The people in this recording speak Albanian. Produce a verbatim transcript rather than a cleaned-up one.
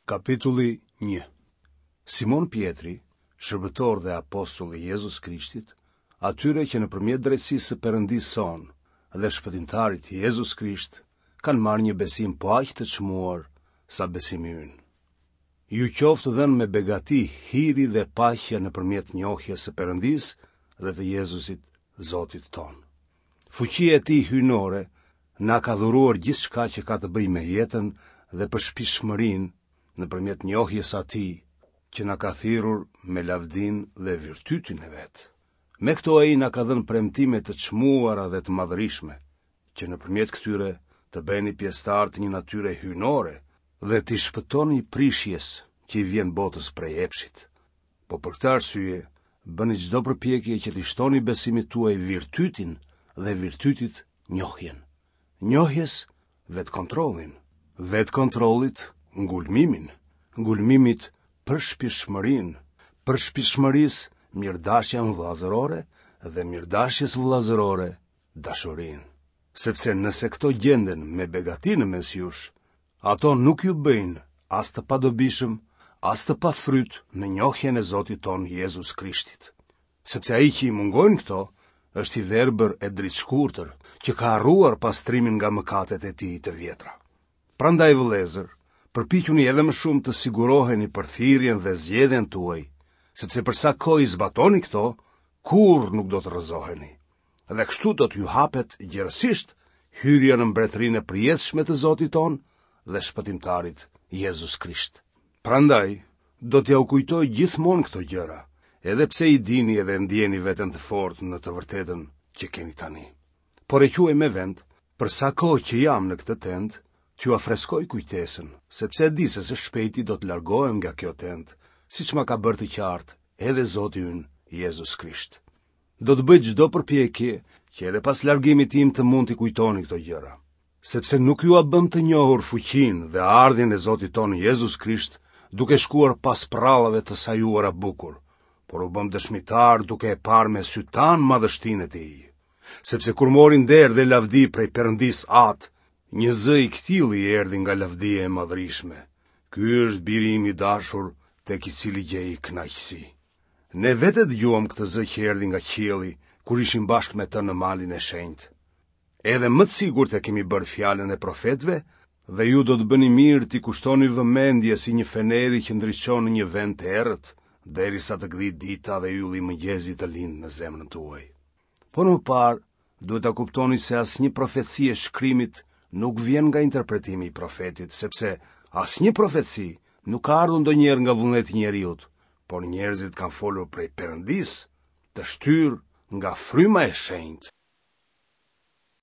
Kapitulli një. Simon Pietri, shërbëtor dhe apostull i Jezus Krishtit, atyre që nëpërmjet drejtësisë së Perëndisë son dhe shpëtimtarit Jezus Krisht kanë marrë një besim po aq të çmuar sa besimi ynë. Ju qoftë dhënë me begati hiri dhe paqja nëpërmjet njohjes së Perëndisë dhe të Jezusit Zotit ton. Fuqia e tij hyjnore na ka dhuruar gjithçka që ka të bëjë me jetën dhe përshpishmërinë nëpërmjet njohjes atij që na ka thirrur me lavdin dhe virtytin e vet. Me këto ai na ka dhënë premtime të çmuara dhe të madhërishme, që nëpërmjet këtyre të bëheni pjesëtar të një natyre hyjnore dhe të shpëtoni prishjes që i vjen botës prej epshit. Po për këtë arsye, bëni çdo përpjekje që të shtoni besimit tuaj virtytin dhe virtytit njohjen. Njohjes vet kontrollin, vet kontrollit ngulmimin, ngulmimit përshpishmërinë, përshpishmërisë mirëdashjen vëllazërore dhe mirëdashjes vëllazërore dashurinë. Sepse nëse këto gjenden me begati në mes jush, ato nuk ju bëjnë as të padobishëm, as të pafryt në njohjen e Zotit ton Jezus Krishtit. Sepse ai që i mungojnë këto, është i verbër e dritë-shkurtër, që ka harruar pastrimin nga mëkatet e tij të vjetra. Prandaj vëllezër, përpiquni edhe më shumë të siguroheni për thirrjen dhe zgjedhjen tuaj, sepse për sa kohë i zbatoni këto, kurrë nuk do të rrëzoheni. Dhe kështu do t'ju hapet gjerësisht hyrja në mbretërinë e përjetshme të Zotit ton dhe shpëtimtarit Jezus Krisht. Prandaj, do t'ja u kujtoj gjithmonë këto gjëra, edhe pse i dini edhe ndjeni veten të fortë në të vërtetën që keni tani. Por e quaj me vend, për sa kohë që jam në këtë tend, t'ju afreskoj kujtesën, sepse di se së shpejti do të largohem nga kjo tend, siç ma ka bërë të qartë edhe Zoti ynë Jezus Krisht. Do të bëj çdo përpjekje që edhe pas largimit tim të mund t'i kujtoni këto gjëra, sepse nuk ju a bëm të njohur fuqinë dhe ardhjen e Zotit ton Jezus Krisht duke shkuar pas prallave të sajuara bukur, por u bëm dëshmitar duke e parë me sy tan madhështinë e tij. Sepse kur mori nder dhe lavdi prej Perëndis Atë, një zë i ktilli erdhi nga lavdia e madhërishme. Ky është biri im i dashur, tek i cili gjej kënaqësi. Ne vetë dëgjuam këtë zë që erdhi nga qielli, kur ishim bashkë me të në malin e shenjtë. Edhe më të sigurt e kemi bërë fjalën e profetëve, dhe ju do të bëni mirë t'i kushtoni vëmendje si një feneri që ndriçon në një vend të errët, derisa të gdhit dita dhe ylli i mëngjesit të lindë në zemrën tuaj. Por më parë, duhet ta kuptoni se asnjë profeci e shkrimit nuk vjen nga interpretimi i profetit, sepse asnjë profeci nuk ka ardhur ndonjëherë nga vullneti i njeriut, por njerëzit kanë folur prej Perëndisë, të shtyrë nga fryma e shenjtë.